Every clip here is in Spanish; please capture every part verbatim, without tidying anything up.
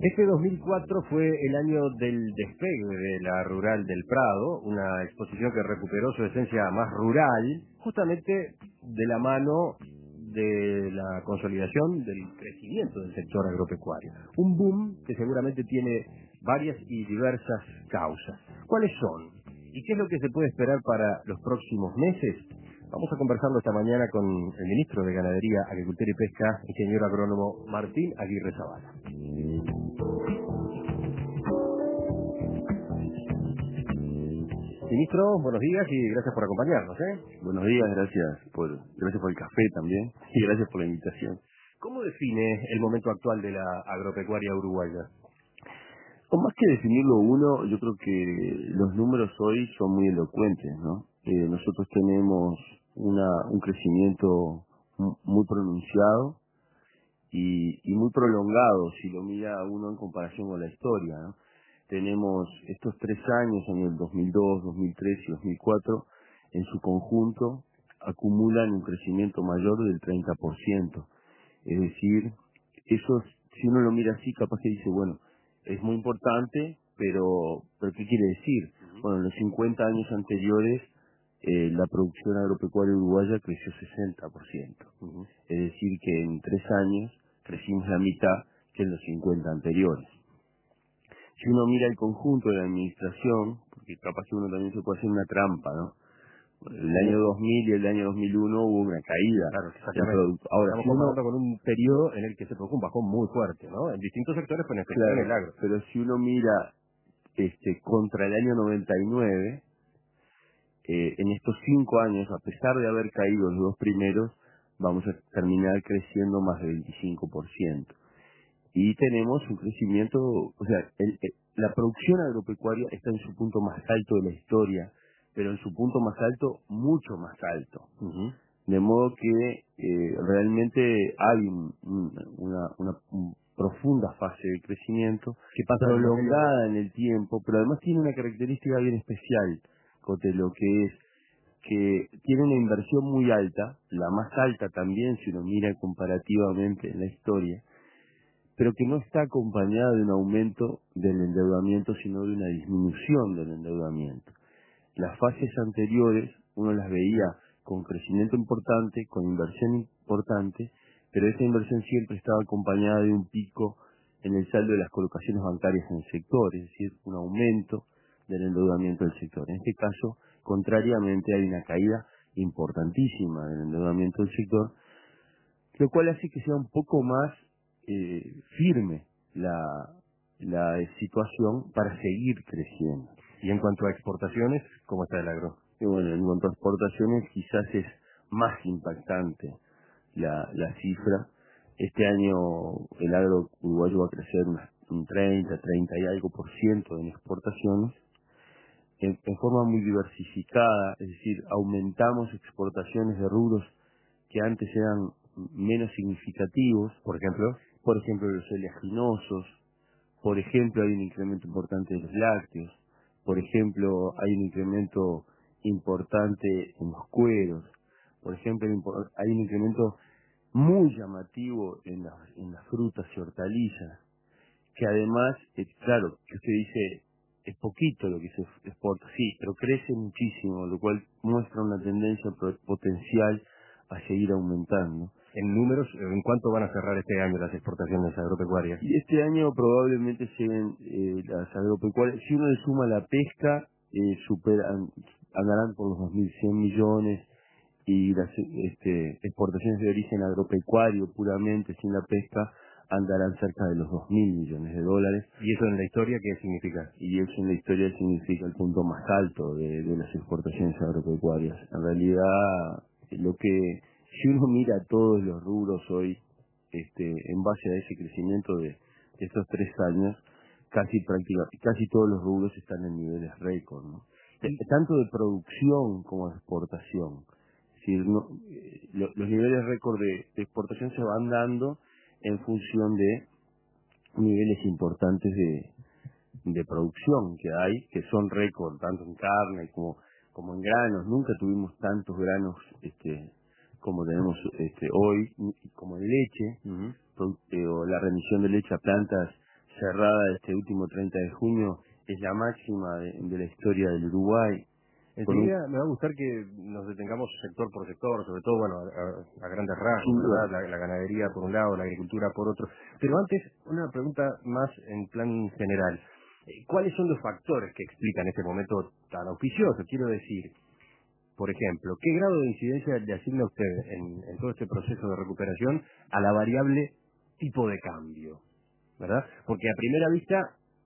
Este dos mil cuatro fue el año del despegue de la Rural del Prado, una exposición que recuperó su esencia más rural, justamente de la mano de la consolidación del crecimiento del sector agropecuario. Un boom que seguramente tiene varias y diversas causas. ¿Cuáles son? ¿Y qué es lo que se puede esperar para los próximos meses? Vamos a conversarlo esta mañana con el ministro de Ganadería, Agricultura y Pesca, ingeniero agrónomo Martín Aguirre Zavala. Ministro, buenos días y gracias por acompañarnos, ¿eh? Buenos días, gracias por gracias por el café también y gracias por la invitación. ¿Cómo define el momento actual de la agropecuaria uruguaya? O más que definirlo uno, yo creo que los números hoy son muy elocuentes, ¿no? Eh, nosotros tenemos una un crecimiento mu- muy pronunciado y, y muy prolongado si lo mira uno en comparación con la historia, ¿no? Tenemos estos tres años, en el dos mil dos, dos mil tres y dos mil cuatro, en su conjunto acumulan un crecimiento mayor del treinta por ciento. Es decir, eso, si uno lo mira así, capaz que dice, bueno, es muy importante, pero, pero ¿qué quiere decir? Uh-huh. Bueno, en los cincuenta años anteriores, eh, la producción agropecuaria uruguaya creció sesenta por ciento. Uh-huh. Es decir, que en tres años crecimos la mitad que en los cincuenta anteriores. Si uno mira el conjunto de la administración, porque capaz que uno también se puede hacer una trampa, ¿no? El año dos mil y el año dos mil uno hubo una caída Claro, del exactamente. producto. Ahora, Estamos si uno, comparando con un periodo en el que se produjo un bajón muy fuerte, ¿no? En distintos sectores, pero en especial en claro, el agro. pero si uno mira este contra el año noventa y nueve, eh, en estos cinco años, a pesar de haber caído los dos primeros, vamos a terminar creciendo más del veinticinco por ciento. Y tenemos un crecimiento, o sea, el, el- la producción agropecuaria está en su punto más alto de la historia, pero en su punto más alto, mucho más alto. Uh-huh. De modo que eh, realmente hay un- un- una, una un profunda fase de crecimiento, ¿Qué pasa en materia de...? prolongada en el tiempo, pero además tiene una característica bien especial, Cotelo, que es que tiene una inversión muy alta, la más alta también si uno mira comparativamente en la historia, pero que no está acompañada de un aumento del endeudamiento, sino de una disminución del endeudamiento. Las fases anteriores uno las veía con crecimiento importante, con inversión importante, pero esa inversión siempre estaba acompañada de un pico en el saldo de las colocaciones bancarias en el sector, es decir, un aumento del endeudamiento del sector. En este caso, contrariamente, hay una caída importantísima del endeudamiento del sector, lo cual hace que sea un poco más eh, firme la, la situación para seguir creciendo. Y en cuanto a exportaciones, ¿cómo está el agro? Y bueno, en cuanto a exportaciones quizás es más impactante la, la cifra. Este año el agro uruguayo va a crecer unas- un treinta, treinta y algo por ciento en exportaciones, en, en forma muy diversificada, es decir, aumentamos exportaciones de rubros que antes eran menos significativos, Por ejemplo, por ejemplo los oleaginosos, por ejemplo hay un incremento importante de los lácteos, por ejemplo hay un incremento importante en los cueros, por ejemplo hay un impor- hay un incremento muy llamativo en las, en las frutas y hortalizas, que además, eh, claro, que usted dice, es poquito lo que se exporta, sí, pero crece muchísimo, lo cual muestra una tendencia pro- potencial a seguir aumentando. en números, ¿en cuánto van a cerrar este año las exportaciones agropecuarias? Y este año probablemente lleguen eh, las agropecuarias, si uno le suma la pesca, eh, superan, andarán por los dos mil cien millones, y las este, exportaciones de origen agropecuario puramente sin la pesca andarán cerca de los dos mil millones de dólares. ¿Y eso en la historia qué significa? Y eso en la historia significa el punto más alto de, de las exportaciones agropecuarias. En realidad, lo que, si uno mira todos los rubros hoy, este, en base a ese crecimiento de, de estos tres años, casi práctica, casi todos los rubros están en niveles récord, ¿no? De- tanto de producción como de exportación. Es decir, no- eh, lo- los niveles récord de, de exportación se van dando en función de niveles importantes de, de producción que hay, que son récord, tanto en carne como, como en granos. Nunca tuvimos tantos granos este, como tenemos este, hoy, ni- como en leche, Uh-huh. pro- eh, o la remisión de leche a plantas cerrada este último treinta de junio es la máxima de, de la historia del Uruguay. Enseguida un... me va a gustar que nos detengamos sector por sector, sobre todo, bueno, a, a grandes rasgos, ¿verdad? La, la ganadería por un lado, la agricultura por otro. Pero antes, una pregunta más en plan general. ¿Cuáles son los factores que explican este momento tan auspicioso? Quiero decir, por ejemplo, ¿qué grado de incidencia le asigna usted en, en todo este proceso de recuperación a la variable tipo de cambio? ¿Verdad? Porque a primera vista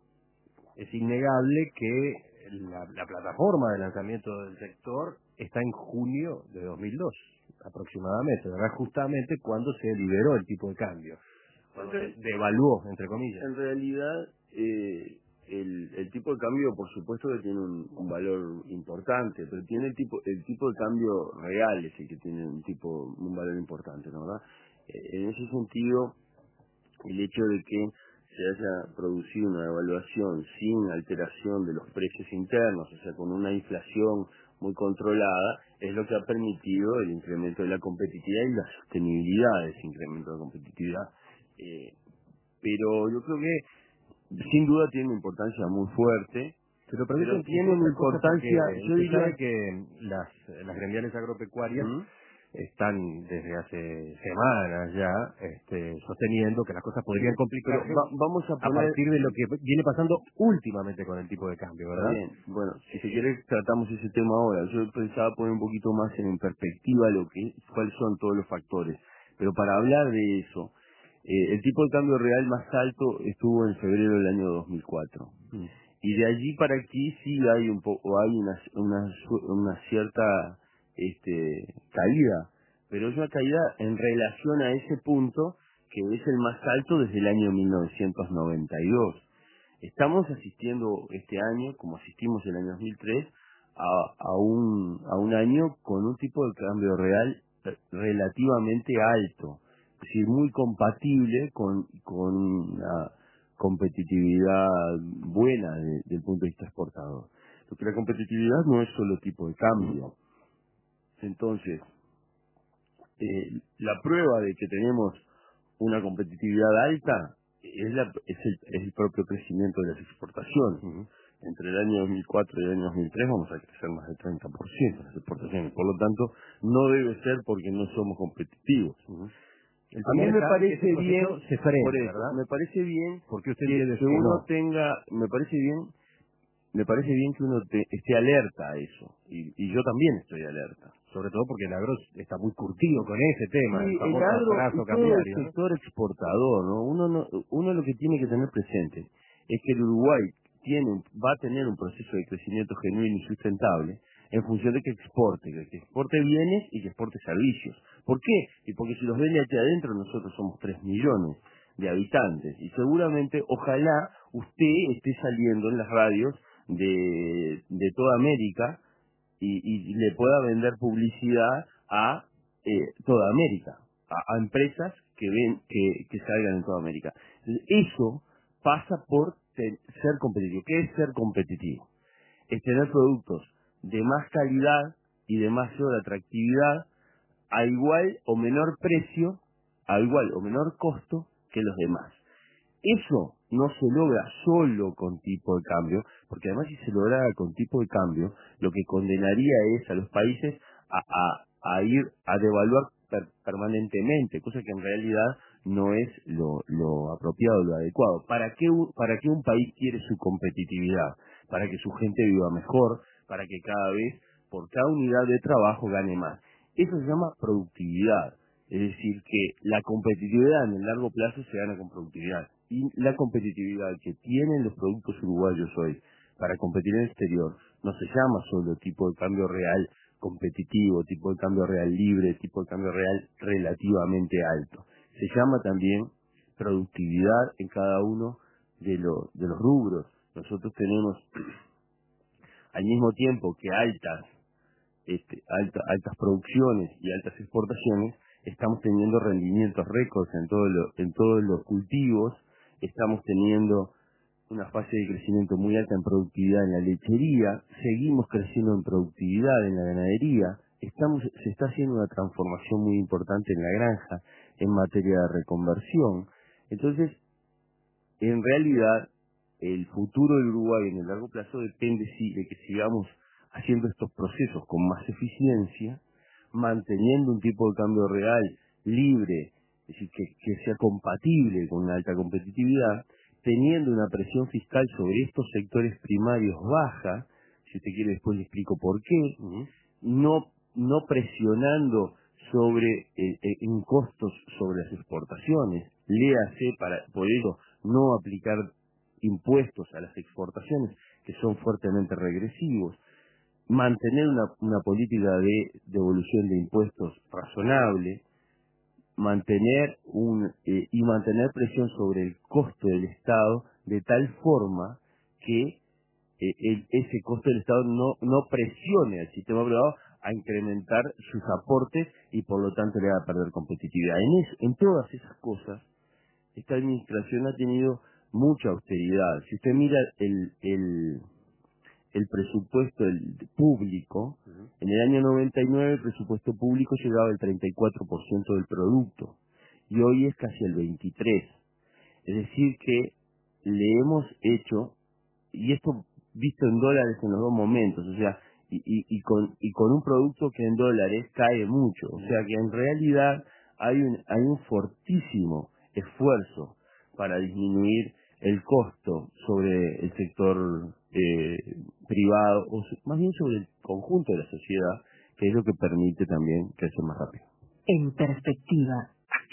es innegable que la, la plataforma de lanzamiento del sector está en junio de dos mil dos, aproximadamente, ¿verdad? Justamente cuando se liberó el tipo de cambio, cuando se devaluó, entre comillas. En realidad, eh, el, el tipo de cambio, por supuesto que tiene un, un valor importante, pero tiene el tipo el tipo de cambio real es el que tiene un tipo un valor importante, ¿no? ¿Verdad? Eh, en ese sentido, el hecho de que se haya producido una devaluación sin alteración de los precios internos, o sea, con una inflación muy controlada, es lo que ha permitido el incremento de la competitividad y la sostenibilidad de ese incremento de competitividad. Eh, pero yo creo que sin duda tiene una importancia muy fuerte, pero, pero tiene una importancia, yo diría que las, las gremiales agropecuarias ¿Mm? están desde hace semanas ya este, sosteniendo que las cosas podrían complicarse Pero va, vamos a, poner, a partir de lo que viene pasando últimamente con el tipo de cambio, ¿verdad? Está bien. Bueno, si se quiere tratamos ese tema ahora. Yo pensaba poner un poquito más en perspectiva lo que cuáles son todos los factores. Pero para hablar de eso, eh, el tipo de cambio real más alto estuvo en febrero del año dos mil cuatro. Mm. Y de allí para aquí sí hay un poco, hay una, una, una cierta este, caída, pero es una caída en relación a ese punto que es el más alto desde el año mil novecientos noventa y dos. Estamos asistiendo este año, como asistimos en el año dos mil tres, a, a, un, a un año con un tipo de cambio real relativamente alto, es decir, muy compatible con, con una competitividad buena de, desde el punto de vista exportador. Porque la competitividad no es solo tipo de cambio. Entonces, eh, la prueba de que tenemos una competitividad alta es, la, es, el, es el propio crecimiento de las exportaciones. Uh-huh. Entre el año dos mil cuatro y el año dos mil tres vamos a crecer más del treinta por ciento las exportaciones. Por lo tanto, no debe ser porque no somos competitivos. Uh-huh. A mí me parece bien, se frene, por eso, ¿verdad? me parece bien porque usted que, que uno no. tenga, me parece bien, me parece bien que uno te, esté alerta a eso. Y, y yo también estoy alerta. Sobre todo porque el agro está muy curtido con ese tema, Sí, el el famoso agro abrazo y todo el cambiario, ¿no? sector exportador, ¿no? Uno, no, uno lo que tiene que tener presente es que el Uruguay tiene, va a tener un proceso de crecimiento genuino y sustentable en función de que exporte, que exporte bienes y que exporte servicios. ¿Por qué? Y porque si los vende aquí adentro nosotros somos tres millones de habitantes y seguramente, ojalá usted esté saliendo en las radios de, de toda América y, y le pueda vender publicidad a eh, toda América, a, a empresas que ven que, que salgan en toda América. Eso pasa por te, ser competitivo. ¿Qué es ser competitivo? Es tener productos de más calidad y de mayor atractividad a igual o menor precio, a igual o menor costo que los demás. Eso no se logra solo con tipo de cambio, porque además si se lograra con tipo de cambio, lo que condenaría es a los países a, a, a ir a devaluar per, permanentemente, cosa que en realidad no es lo, lo apropiado, lo adecuado. ¿Para qué, ¿Para qué un país quiere su competitividad? Para que su gente viva mejor, para que cada vez, por cada unidad de trabajo, gane más. Eso se llama productividad. Es decir, que la competitividad en el largo plazo se gana con productividad. Y la competitividad que tienen los productos uruguayos hoy para competir en el exterior no se llama solo tipo de cambio real competitivo, tipo de cambio real libre, tipo de cambio real relativamente alto. Se llama también productividad en cada uno de, lo, de los rubros. Nosotros tenemos al mismo tiempo que altas, este, alta, altas producciones y altas exportaciones, estamos teniendo rendimientos récords en, todo lo, en todos los cultivos, estamos teniendo una fase de crecimiento muy alta en productividad en la lechería, seguimos creciendo en productividad en la ganadería, estamos, se está haciendo una transformación muy importante en la granja en materia de reconversión. Entonces, en realidad el futuro del Uruguay en el largo plazo depende sí de que sigamos haciendo estos procesos con más eficiencia, manteniendo un tipo de cambio real libre, es decir, que, que sea compatible con una alta competitividad, teniendo una presión fiscal sobre estos sectores primarios baja, si usted quiere después le explico por qué, uh-huh. no, no presionando sobre eh, eh, en costos sobre las exportaciones, léase para por eso no aplicar impuestos a las exportaciones que son fuertemente regresivos, mantener una, una política de devolución de impuestos razonable, mantener un eh, y mantener presión sobre el costo del Estado de tal forma que eh, el, ese costo del Estado no no presione al sistema privado a incrementar sus aportes y por lo tanto le va a perder competitividad. En, es, en todas esas cosas, esta administración ha tenido mucha austeridad. Si usted mira el, el, el presupuesto el público, uh-huh. en el año noventa y nueve el presupuesto público llegaba al treinta y cuatro por ciento del producto y hoy es casi el veintitrés por ciento. Es decir que le hemos hecho, y esto visto en dólares en los dos momentos, o sea, y, y, y, con, y con un producto que en dólares cae mucho, o sea que en realidad hay un, hay un fortísimo esfuerzo para disminuir el costo sobre el sector eh, privado, o más bien sobre el conjunto de la sociedad, que es lo que permite también crecer más rápido. En perspectiva.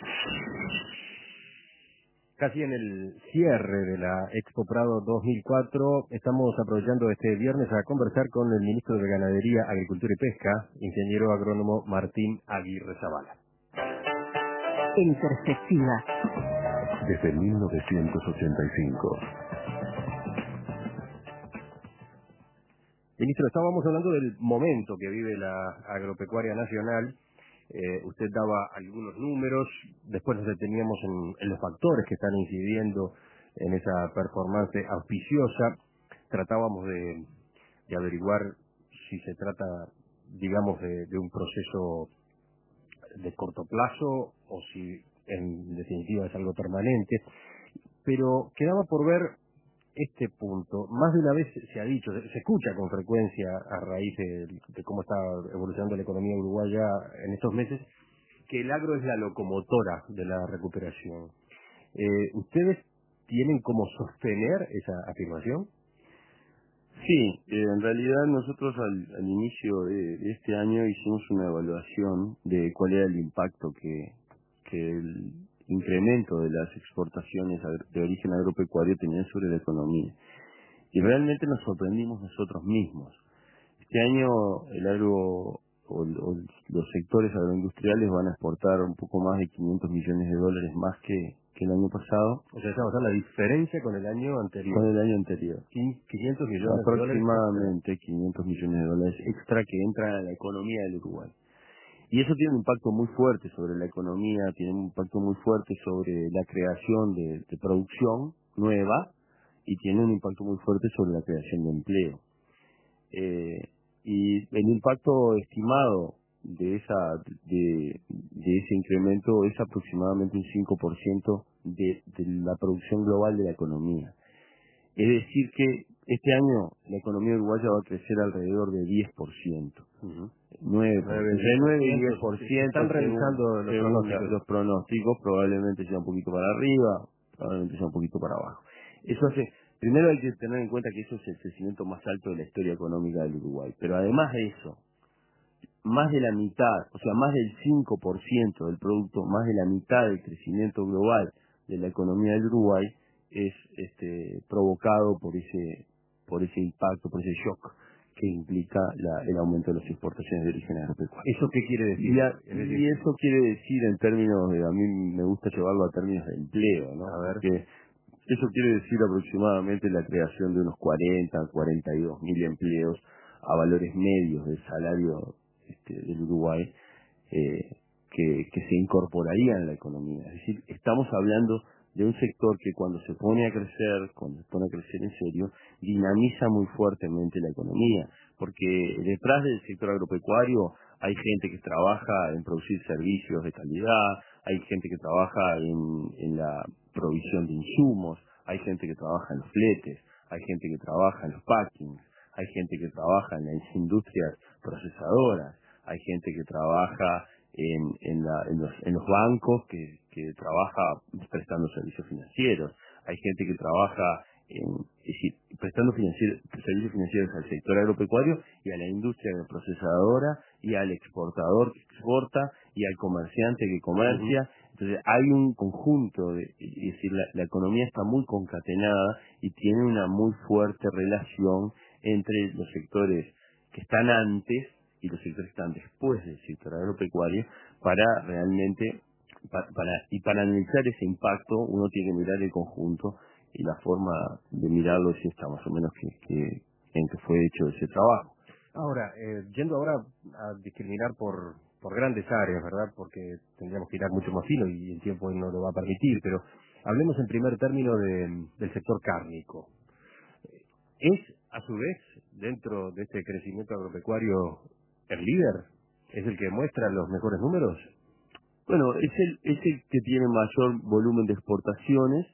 Casi en el cierre de la Expo Prado dos mil cuatro, estamos aprovechando este viernes a conversar con el ministro de Ganadería, Agricultura y Pesca, ingeniero agrónomo Martín Aguirre Zavala. En perspectiva. Desde mil novecientos ochenta y cinco. Ministro, estábamos hablando del momento que vive la agropecuaria nacional. Eh, usted daba algunos números, después nos deteníamos en, en los factores que están incidiendo en esa performance auspiciosa. Tratábamos de, de averiguar si se trata, digamos, de, de un proceso de corto plazo o si en definitiva es algo permanente, pero quedaba por ver este punto. Más de una vez se ha dicho, se, se escucha con frecuencia a raíz de, de cómo está evolucionando la economía uruguaya en estos meses, que el agro es la locomotora de la recuperación. Eh, ¿Ustedes tienen cómo sostener esa afirmación? Sí, eh, en realidad nosotros al, al inicio de, de este año hicimos una evaluación de cuál era el impacto que, que el incremento de las exportaciones de origen agropecuario tenía sobre la economía. Y realmente nos sorprendimos nosotros mismos. Este año el agro o, o los sectores agroindustriales van a exportar un poco más de quinientos millones de dólares más que, que el año pasado. O sea, estamos hablando de la diferencia con el año anterior. Con el año anterior. quinientos millones de dólares. Aproximadamente quinientos millones de dólares extra que entran a la economía del Uruguay. Y eso tiene un impacto muy fuerte sobre la economía, tiene un impacto muy fuerte sobre la creación de, de producción nueva y tiene un impacto muy fuerte sobre la creación de empleo. Eh, y el impacto estimado de esa de, de ese incremento es aproximadamente un cinco por ciento de, de la producción global de la economía. Es decir que este año la economía uruguaya va a crecer alrededor de diez por ciento. Uh-huh. nueve, entre nueve y diez por ciento. Están revisando los pronósticos. Los pronósticos probablemente sea un poquito para arriba, probablemente sea un poquito para abajo. Eso hace, primero hay que tener en cuenta que eso es el crecimiento más alto de la historia económica del Uruguay. Pero además de eso, más de la mitad, o sea, más del cinco por ciento del producto, más de la mitad del crecimiento global de la economía del Uruguay es este provocado por ese por ese impacto, por ese shock que implica la, el aumento de las exportaciones de origen agropecuario. ¿Eso qué quiere decir? Y, a, es decir, y eso quiere decir en términos de, a mí me gusta llevarlo a términos de empleo, ¿no? A ver. Porque eso quiere decir aproximadamente la creación de unos cuarenta, cuarenta y dos mil empleos a valores medios del salario este, del Uruguay eh, que, que se incorporarían a la economía. Es decir, estamos hablando de un sector que cuando se pone a crecer, cuando se pone a crecer en serio, dinamiza muy fuertemente la economía, porque detrás del sector agropecuario hay gente que trabaja en producir servicios de calidad, hay gente que trabaja en, en la provisión de insumos, hay gente que trabaja en los fletes, hay gente que trabaja en los packings, hay gente que trabaja en las industrias procesadoras, hay gente que trabaja en, en, la, en, los, en los bancos, que, que trabaja prestando servicios financieros, hay gente que trabaja en, es decir, prestando financiero, servicios financieros al sector agropecuario y a la industria procesadora y al exportador que exporta y al comerciante que comercia. Uh-huh. Entonces hay un conjunto, de, es decir, la, la economía está muy concatenada y tiene una muy fuerte relación entre los sectores que están antes y los sectores que están después del sector agropecuario para realmente, para, para, y para analizar ese impacto uno tiene que mirar el conjunto, y la forma de mirarlo es esta más o menos que, que en que fue hecho ese trabajo. Ahora, eh, yendo ahora a discriminar por, por grandes áreas, ¿verdad? Porque tendríamos que ir mucho más fino y el tiempo no lo va a permitir, pero hablemos en primer término de, del sector cárnico. ¿Es, a su vez, dentro de este crecimiento agropecuario, el líder? ¿Es el que muestra los mejores números? Bueno, es el, es el que tiene mayor volumen de exportaciones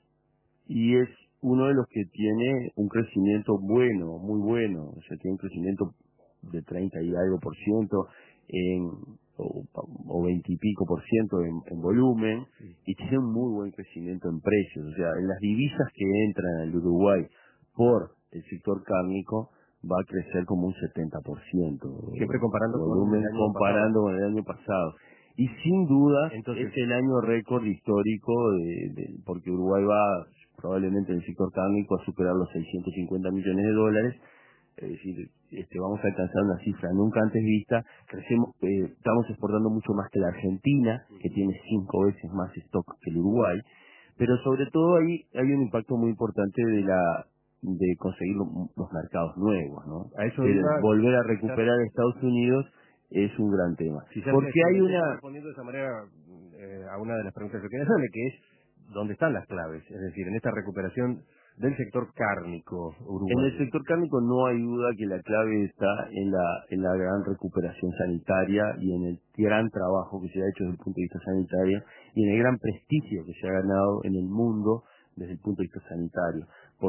y es uno de los que tiene un crecimiento bueno, muy bueno, o sea, tiene un crecimiento de treinta y algo por ciento en, o, o veinte y pico por ciento en, en volumen, sí. Y tiene un muy buen crecimiento en precios, o sea, en las divisas que entran al Uruguay por el sector cárnico va a crecer como un setenta por ciento. Siempre comparando volumen, con el año comparando pasado. con el año pasado. Y sin duda Entonces, es el año récord histórico, de, de, porque Uruguay va probablemente en el sector cárnico a superar los seiscientos cincuenta millones de dólares, es decir, este, vamos a alcanzar una cifra nunca antes vista. Crecemos, eh, estamos exportando mucho más que la Argentina, que tiene cinco veces más stock que el Uruguay, pero sobre todo ahí hay un impacto muy importante de la de conseguir los, los mercados nuevos, ¿no? A eso El iba, volver a recuperar a Estados Unidos es un gran tema. Quizás Porque hay una... respondiendo de esa manera eh, a una de las preguntas que quería hacerle, que es ¿dónde están las claves? Es decir, en esta recuperación del sector cárnico uruguayo. En el sector cárnico no hay duda que la clave está en la en la gran recuperación sanitaria y en el gran trabajo que se ha hecho desde el punto de vista sanitario y en el gran prestigio que se ha ganado en el mundo desde el punto de vista sanitario.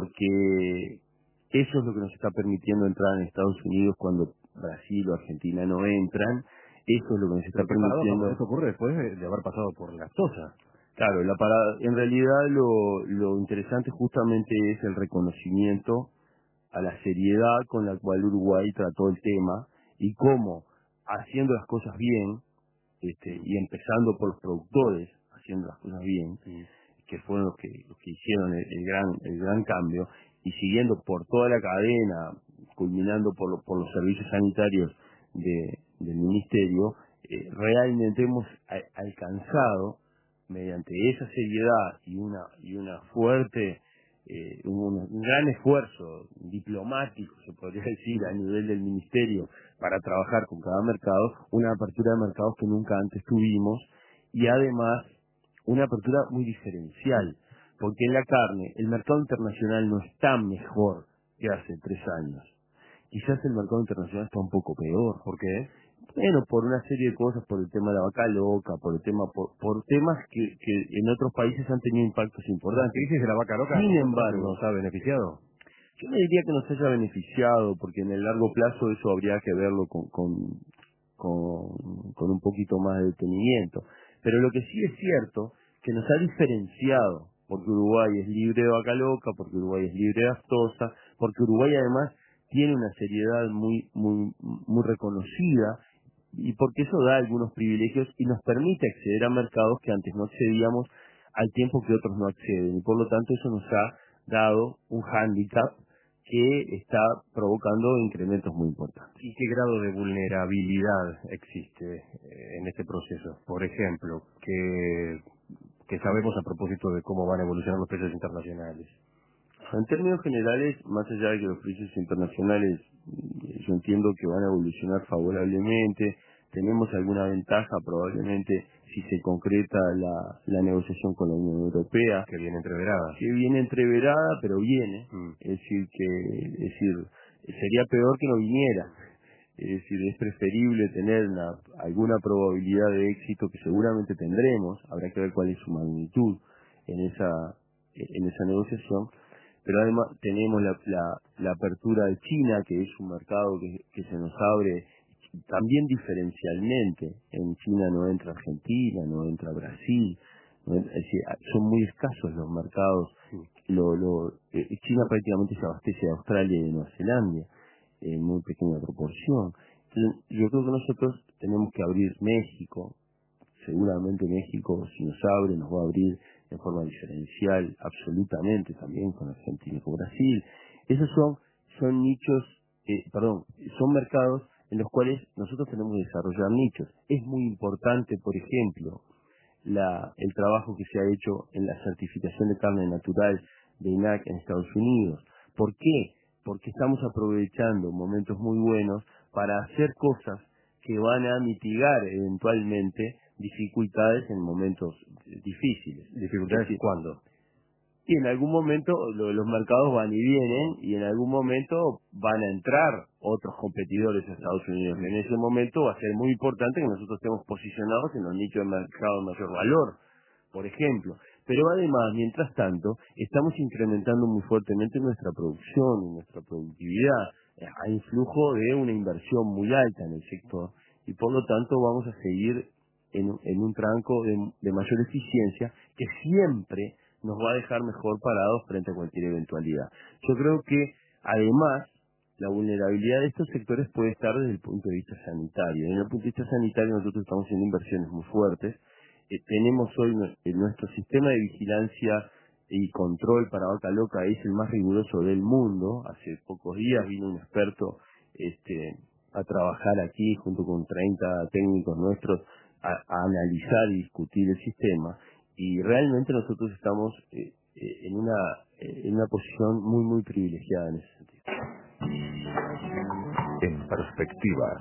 Porque eso es lo que nos está permitiendo entrar en Estados Unidos cuando Brasil o Argentina no entran. Eso es lo que nos está permitiendo. Eso ocurre después de, de haber pasado por la Sosa. Claro, la parada, en realidad lo, lo interesante justamente es el reconocimiento a la seriedad con la cual Uruguay trató el tema y cómo, haciendo las cosas bien, este, y empezando por los productores, haciendo las cosas bien, sí, que fueron los que, los que hicieron el, el gran el gran cambio, y siguiendo por toda la cadena, culminando por, lo, por los servicios sanitarios de, del Ministerio, eh, realmente hemos a, alcanzado, mediante esa seriedad y una y una fuerte, eh, un, un gran esfuerzo diplomático, se podría decir, a nivel del Ministerio, para trabajar con cada mercado, una apertura de mercados que nunca antes tuvimos, y además una apertura muy diferencial, porque en la carne el mercado internacional no está mejor que hace tres años. Quizás el mercado internacional está un poco peor. ¿Por qué? Bueno, por una serie de cosas, por el tema de la vaca loca, por el tema, por, por temas que, que en otros países han tenido impactos importantes. ¿La crisis de la vaca loca Sin embargo, nos ha beneficiado? Yo no diría que nos haya beneficiado, porque en el largo plazo eso habría que verlo con, con, con, con un poquito más de detenimiento. Pero lo que sí es cierto, que nos ha diferenciado, porque Uruguay es libre de vaca loca, porque Uruguay es libre de aftosa, porque Uruguay además tiene una seriedad muy, muy, muy reconocida, y porque eso da algunos privilegios y nos permite acceder a mercados que antes no accedíamos al tiempo que otros no acceden, y por lo tanto eso nos ha dado un hándicap que está provocando incrementos muy importantes. ¿Y qué grado de vulnerabilidad existe en este proceso? Por ejemplo, que, que sabemos a propósito de cómo van a evolucionar los precios internacionales. En términos generales, más allá de que los precios internacionales, yo entiendo que van a evolucionar favorablemente, tenemos alguna ventaja probablemente si se concreta la, la negociación con la Unión Europea. Que viene entreverada. Que viene entreverada, pero viene. Mm. Es decir, que es decir sería peor que no viniera. Es decir, es preferible tener una, alguna probabilidad de éxito que seguramente tendremos, habrá que ver cuál es su magnitud en esa en esa negociación, pero además tenemos la, la, la apertura de China, que es un mercado que, que se nos abre también diferencialmente. En China no entra Argentina, no entra Brasil, no entra, es decir, son muy escasos los mercados. Lo, lo, eh, China prácticamente se abastece de Australia y de Nueva Zelanda en muy pequeña proporción. Entonces, yo creo que nosotros tenemos que abrir México. Seguramente México, si nos abre, nos va a abrir de forma diferencial, absolutamente, también con Argentina y con Brasil. Esos son, son nichos, eh, perdón, son mercados en los cuales nosotros tenemos que desarrollar nichos. Es muy importante, por ejemplo, la, el trabajo que se ha hecho en la certificación de carne natural de I N A C en Estados Unidos. ¿Por qué? Porque estamos aprovechando momentos muy buenos para hacer cosas que van a mitigar eventualmente dificultades en momentos difíciles. ¿Dificultades decir, cuándo? Y en algún momento lo, los mercados van y vienen, y en algún momento van a entrar otros competidores a Estados Unidos. En ese momento va a ser muy importante que nosotros estemos posicionados en los nichos de mercado de mayor valor, por ejemplo. Pero además, mientras tanto, estamos incrementando muy fuertemente nuestra producción y nuestra productividad. Hay un flujo de una inversión muy alta en el sector, y por lo tanto vamos a seguir en, en un tranco de, de mayor eficiencia que siempre nos va a dejar mejor parados frente a cualquier eventualidad. Yo creo que, además, la vulnerabilidad de estos sectores puede estar desde el punto de vista sanitario. Desde el punto de vista sanitario nosotros estamos haciendo inversiones muy fuertes. Eh, tenemos hoy en nuestro sistema de vigilancia y control para vaca loca, es el más riguroso del mundo. Hace pocos días vino un experto este, a trabajar aquí junto con treinta técnicos nuestros a, a analizar y discutir el sistema. Y realmente nosotros estamos eh, eh, en una eh, en una posición muy muy privilegiada en ese sentido. En perspectiva.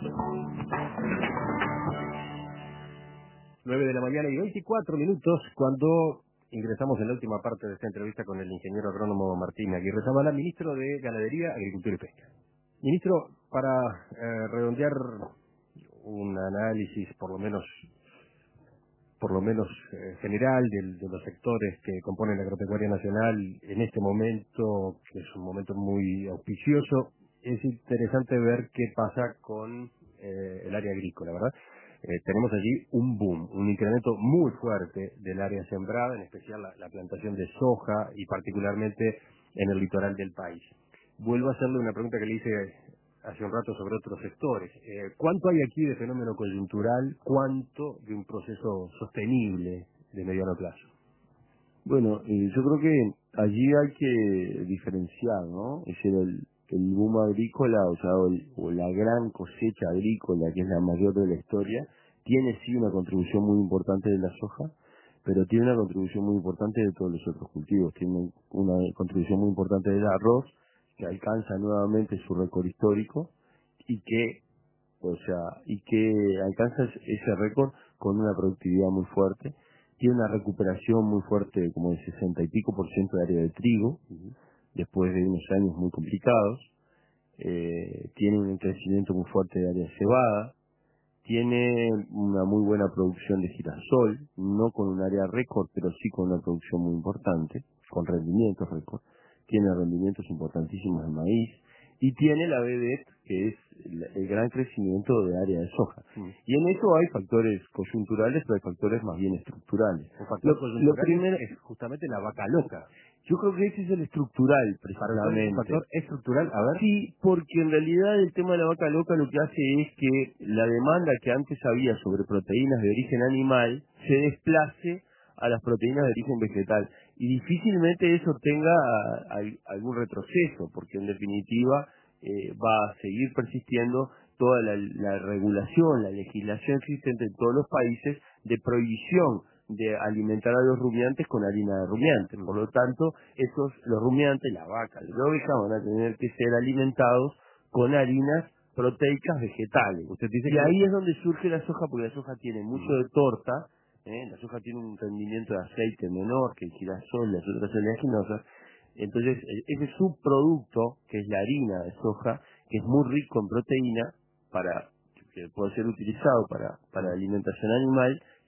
nueve de la mañana y veinticuatro minutos cuando ingresamos en la última parte de esta entrevista con el ingeniero agrónomo Martín Aguirre Zavala, ministro de Ganadería, Agricultura y Pesca. Ministro, para eh, redondear un análisis por lo menos por lo menos eh, general del, de los sectores que componen la agropecuaria nacional en este momento, que es un momento muy auspicioso, es interesante ver qué pasa con eh, el área agrícola, ¿verdad? Eh, tenemos allí un boom, un incremento muy fuerte del área sembrada, en especial la, la plantación de soja y particularmente en el litoral del país. Vuelvo a hacerle una pregunta que le hice hace un rato sobre otros sectores. Eh, ¿Cuánto hay aquí de fenómeno coyuntural? ¿Cuánto de un proceso sostenible de mediano plazo? Bueno, eh, yo creo que allí hay que diferenciar, ¿no? Es decir, el, el boom agrícola, o sea, o, el, o la gran cosecha agrícola, que es la mayor de la historia, tiene sí una contribución muy importante de la soja, pero tiene una contribución muy importante de todos los otros cultivos. Tiene una contribución muy importante del arroz, que alcanza nuevamente su récord histórico y que, o sea, y que alcanza ese récord con una productividad muy fuerte. Tiene una recuperación muy fuerte, como de sesenta y pico por ciento de área de trigo, uh-huh, después de unos años muy complicados. Eh, tiene un crecimiento muy fuerte de área de cebada. Tiene una muy buena producción de girasol, no con un área récord, pero sí con una producción muy importante, con rendimientos récord. Tiene rendimientos importantísimos en maíz, y tiene la B D E T, que es el, el gran crecimiento de área de soja. Mm. Y en eso hay factores coyunturales, pero hay factores más bien estructurales. El factor lo, coyuntural lo primero es justamente la vaca loca. Yo creo que ese es el estructural, precisamente. ¿El factor estructural? A ver. Sí, porque en realidad el tema de la vaca loca lo que hace es que la demanda que antes había sobre proteínas de origen animal se desplace a las proteínas de origen vegetal. Y difícilmente eso tenga a, a, algún retroceso, porque en definitiva eh, va a seguir persistiendo toda la, la regulación, la legislación existente en todos los países de prohibición de alimentar a los rumiantes con harina de rumiante. Por lo tanto, esos, los rumiantes, la vaca, la oveja, van a tener que ser alimentados con harinas proteicas vegetales. Usted dice y que ahí es donde surge la soja, porque la soja tiene mucho de torta. ¿Eh? La soja tiene un rendimiento de aceite menor que el girasol, las otras oleaginosas. Entonces, ese subproducto, que es la harina de soja, que es muy rico en proteína, para que puede ser utilizado para, para alimentación animal,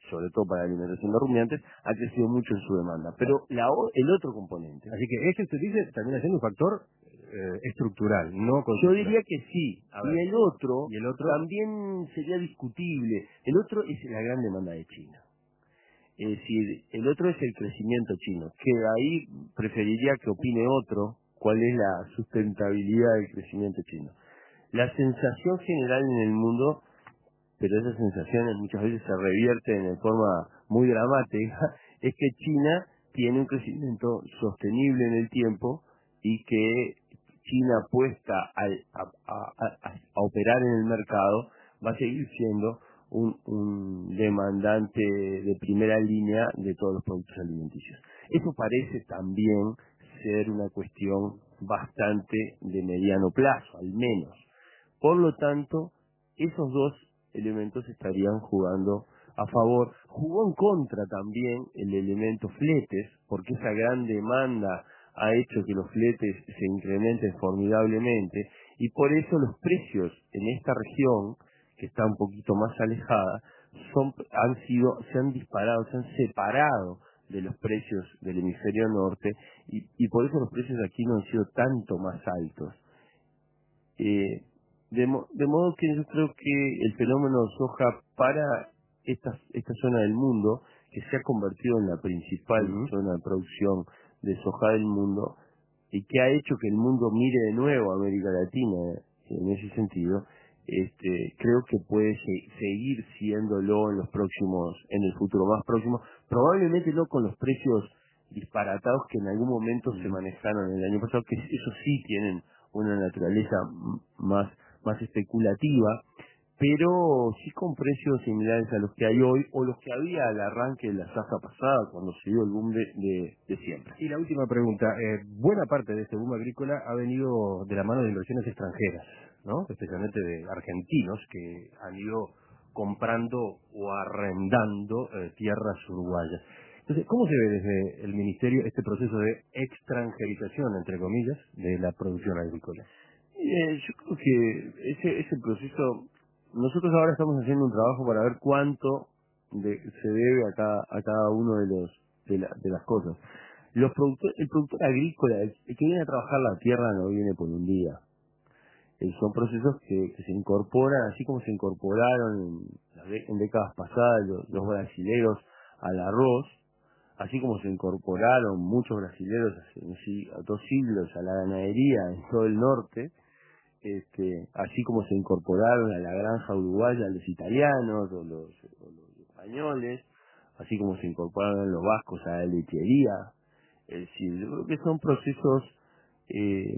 sobre todo para la alimentación de rumiantes, ha crecido mucho en su demanda. Pero la, o- el otro componente... Así que ese usted dice también siendo un factor eh, estructural, no Yo coyuntural. diría que sí. A Y ver. el otro, ¿Y el otro? también sería discutible. El otro es la gran demanda de China. Es decir, el otro es el crecimiento chino, que ahí preferiría que opine otro cuál es la sustentabilidad del crecimiento chino. La sensación general en el mundo, pero esas sensaciones muchas veces se revierten de forma muy dramática, es que China tiene un crecimiento sostenible en el tiempo y que China puesta al- a, a- a- a operar en el mercado va a seguir siendo un, un demandante de primera línea de todos los productos alimenticios. Eso parece también ser una cuestión bastante de mediano plazo, al menos. Por lo tanto, esos dos elementos estarían jugando a favor. Jugó en contra también el elemento fletes, porque esa gran demanda ha hecho que los fletes se incrementen formidablemente, y por eso los precios en esta región, que está un poquito más alejada, son, han sido, se han disparado, se han separado de los precios del hemisferio norte, y, y por eso los precios de aquí no han sido tanto más altos. Eh, de, mo- de modo que yo creo que el fenómeno soja para esta, esta zona del mundo, que se ha convertido en la principal Ujú. zona de producción de soja del mundo, y que ha hecho que el mundo mire de nuevo a América Latina en ese sentido, este, creo que puede se- seguir siéndolo en los próximos, en el futuro más próximo, probablemente no con los precios disparatados que en algún momento se manejaron el año pasado, que eso sí tienen una naturaleza m- más, más especulativa, pero sí con precios similares a los que hay hoy o los que había al arranque de la saja pasada cuando se dio el boom de, de, de siempre. Y la última pregunta, eh, buena parte de este boom agrícola ha venido de la mano de inversiones extranjeras, ¿no? Especialmente de argentinos que han ido comprando o arrendando eh, tierras uruguayas. Entonces, ¿cómo se ve desde el Ministerio este proceso de extranjerización, entre comillas, de la producción agrícola? Eh, yo creo que ese, ese proceso, nosotros ahora estamos haciendo un trabajo para ver cuánto de- se debe a cada, a cada uno de los de, la- de las cosas. Los productor, el productor agrícola, el, el que viene a trabajar la tierra no viene por un día. Eh, son procesos que, que se incorporan, así como se incorporaron en, las dé- en décadas pasadas los, los brasileros al arroz, así como se incorporaron muchos brasileros hace un si- dos siglos a la ganadería en todo el norte, este, así como se incorporaron a la granja uruguaya los italianos o los, o los españoles, así como se incorporaron los vascos a la lechería. Es decir, yo creo que son procesos eh,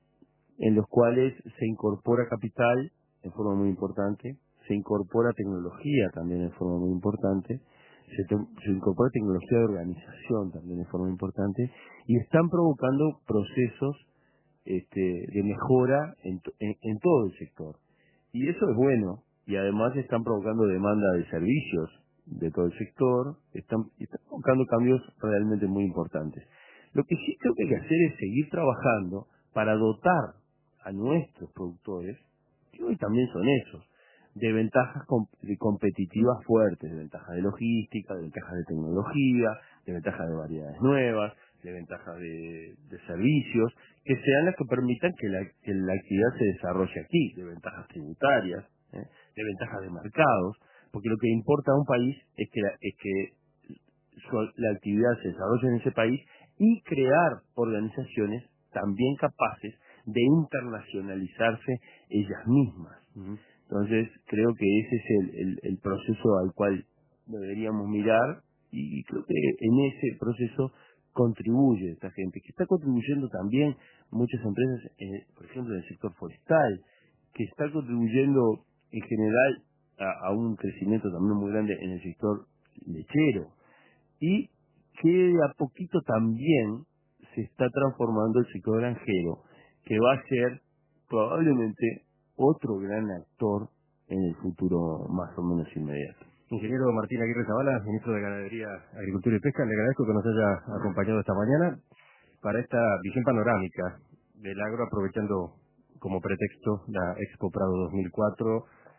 en los cuales se incorpora capital en forma muy importante, se incorpora tecnología también en forma muy importante, se, te- se incorpora tecnología de organización también en forma importante, y están provocando procesos este, de mejora en, to- en, en todo el sector. Y eso es bueno, y además están provocando demanda de servicios de todo el sector, están, están provocando cambios realmente muy importantes. Lo que sí creo que hay que hacer es seguir trabajando para dotar a nuestros productores, que hoy también son esos, de ventajas com- de competitivas fuertes, de ventajas de logística, de ventajas de tecnología, de ventajas de variedades nuevas, de ventajas de, de servicios, que sean las que permitan que la, que la actividad se desarrolle aquí, de ventajas tributarias, ¿eh? de ventajas de mercados, porque lo que importa a un país es que la, es que so- la actividad se desarrolle en ese país y crear organizaciones también capaces de internacionalizarse ellas mismas. Ujú. Entonces, creo que ese es el, el, el proceso al cual deberíamos mirar, y creo que en ese proceso contribuye esta gente, que está contribuyendo también muchas empresas, eh, por ejemplo, en el sector forestal, que está contribuyendo en general a, a un crecimiento también muy grande en el sector lechero, y que a poquito también se está transformando el sector granjero, que va a ser probablemente otro gran actor en el futuro más o menos inmediato. Ingeniero Martín Aguirre Zavala, ministro de Ganadería, Agricultura y Pesca, le agradezco que nos haya acompañado esta mañana para esta visión panorámica del agro, aprovechando como pretexto la Expo Prado dos mil cuatro,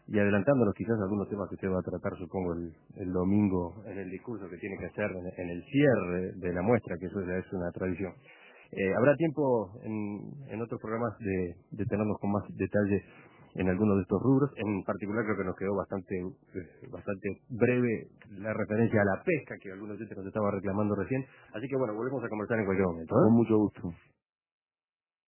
y adelantándonos quizás algunos temas que usted va a tratar, supongo, el, el domingo en el discurso que tiene que hacer en, en el cierre de la muestra, que eso ya es una tradición. Eh, habrá tiempo en, en otros programas de, de tenernos con más detalle en algunos de estos rubros. En particular creo que nos quedó bastante eh, bastante breve la referencia a la pesca que algunos de ustedes nos estaban reclamando recién. Así que bueno, volvemos a conversar en cualquier momento, ¿eh? Con mucho gusto.